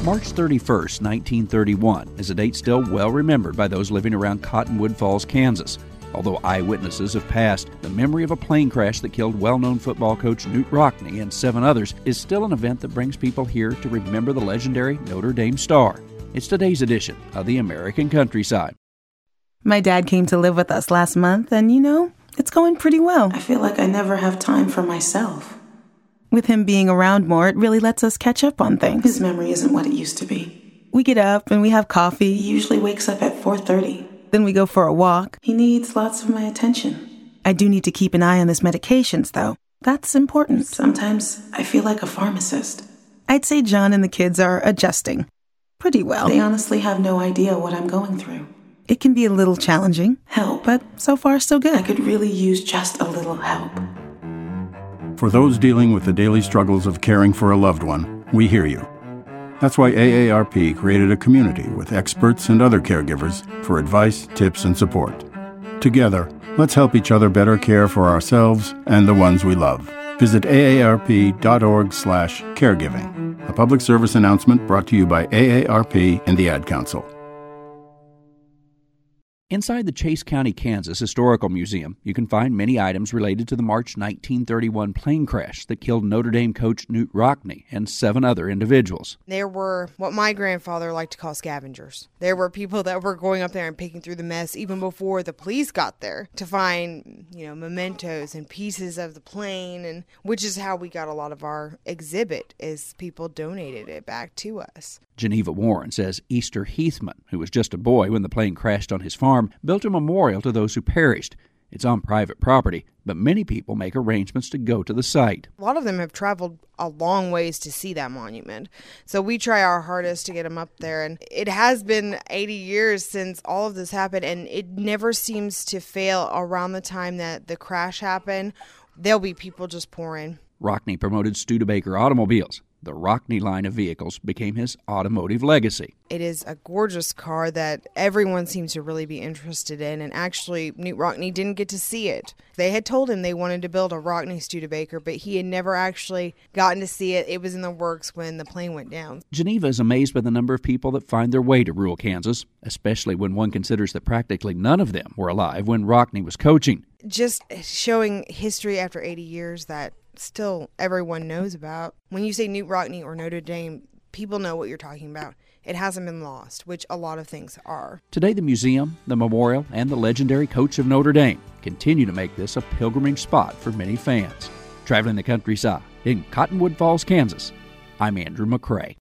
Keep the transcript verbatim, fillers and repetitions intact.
March thirty-first, nineteen thirty-one is a date still well remembered by those living around Cottonwood Falls, Kansas. Although eyewitnesses have passed, the memory of a plane crash that killed well-known football coach Knute Rockne and seven others is still an event that brings people here to remember the legendary Notre Dame star. It's today's edition of the American Countryside. My dad came to live with us last month, and you know, it's going pretty well. I feel like I never have time for myself. With him being around more, it really lets us catch up on things. His memory isn't what it used to be. We get up and we have coffee. He usually wakes up at four thirty. Then we go for a walk. He needs lots of my attention. I do need to keep an eye on his medications, though. That's important. Sometimes I feel like a pharmacist. I'd say John and the kids are adjusting pretty well. They honestly have no idea what I'm going through. It can be a little challenging. Help. But so far, so good. I could really use just a little help. For those dealing with the daily struggles of caring for a loved one, we hear you. That's why A A R P created a community with experts and other caregivers for advice, tips, and support. Together, let's help each other better care for ourselves and the ones we love. Visit aarp.org slash caregiving. A public service announcement brought to you by A A R P and the Ad Council. Inside the Chase County, Kansas Historical Museum, you can find many items related to the March nineteen thirty-one plane crash that killed Notre Dame coach Knute Rockne and seven other individuals. There were what my grandfather liked to call scavengers. There were people that were going up there and picking through the mess even before the police got there to find, you know, mementos and pieces of the plane, and which is how we got a lot of our exhibit, is people donated it back to us. Geneva Warren says Easter Heathman, who was just a boy when the plane crashed on his farm, built a memorial to those who perished. It's on private property, but many people make arrangements to go to the site. A lot of them have traveled a long ways to see that monument, so we try our hardest to get them up there. And it has been eighty years since all of this happened, and it never seems to fail. Around the time that the crash happened, there'll be people just pouring. Rockne promoted Studebaker automobiles. The Rockne line of vehicles became his automotive legacy. It is a gorgeous car that everyone seems to really be interested in, and actually Knute Rockne didn't get to see it. They had told him they wanted to build a Rockne Studebaker, but he had never actually gotten to see it. It was in the works when the plane went down. Geneva is amazed by the number of people that find their way to rural Kansas, especially when one considers that practically none of them were alive when Rockne was coaching. Just showing history after eighty years that still everyone knows about. When you say Knute Rockne or Notre Dame, people know what you're talking about. It hasn't been lost, which a lot of things are. Today, the museum, the memorial, and the legendary coach of Notre Dame continue to make this a pilgrimage spot for many fans. Traveling the countryside in Cottonwood Falls, Kansas, I'm Andrew McCrae.